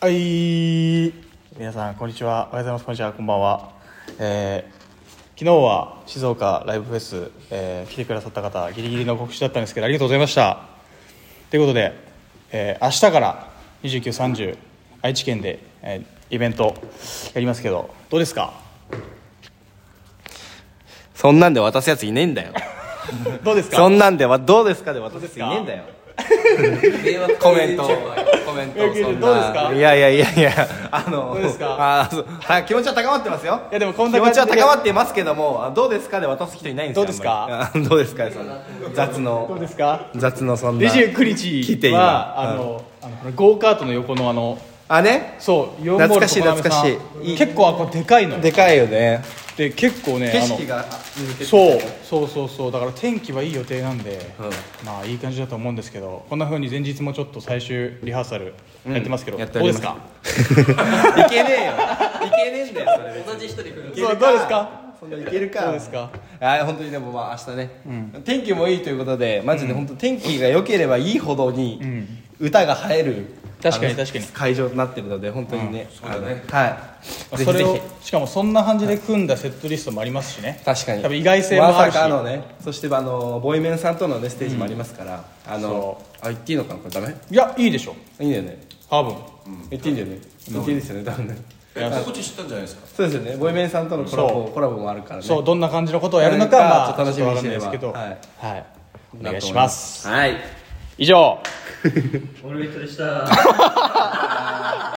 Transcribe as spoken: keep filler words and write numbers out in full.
はい、皆さんこんにちは、おはようございます、こんにちは、こんばんは。えー、昨日は静岡ライブフェス、えー、来てくださった方ギリギリの告知だったんですけどありがとうございました。ということで、えー、明日からにじゅうく、さんじゅう愛知県で、えー、イベントやりますけどどうですか？ そんなんで渡すやついねえんだよどうですか？ そんなんではどうですかで渡すやついねえんだよコメントコメントそんなどうですか？ いやいやいやいやあのどうですか？ あそう気持ちは高まってますよ。 いやでもこんな気持ち感じでは高まってますけども、どうですかで渡す人いないんですよ。 どうですか？ あんまりどうですかその雑のどうですか？ 雑のそんなにじゅうくにち来て今はあの、うん、あのゴーカートの横のあのあねそうよん懐かしい懐かしい結構あこれでかいのでかいよね。 で結構ね景色がそうそうそうそうだから天気はいい予定なんで、 うん、 まあいい感じだと思うんですけど、こんな風に前日もちょっと最終リハーサルやってますけど、 うん、 どうですか？ いけねえよいけねえんだよそれ同じ人で来るそうどうですか？ そんないけるか。 どうですか？ あ本当にでもまあ明日ね、うん、天気もいいということでマジで本当天気が良ければいいほどに歌が映える、 確かに確かに会場となってるので本当にね、 うん、そうだね、 はいそれをしかもそんな感じで組んだセットリストもありますしね。 確かに多分意外性もあるし、 まさかのね、そしてあのボイメンさんとの、ね、ステージもありますから、うん、あのあ言っていいのかなこれダメ？ いやいいでしょ。 いいんだよね多分、 うん、言っていいんだよね、言っていいですよね多分ね。 こっち知ったんじゃないですか？ そうですよね、ボイメンさんとのコラボコラボもあるからね。 そうどんな感じのことをやるのかまあちょっと楽しみにしてればわかんないですけど、 はい、 はい、お願いします。 はい以上オールウェイトでした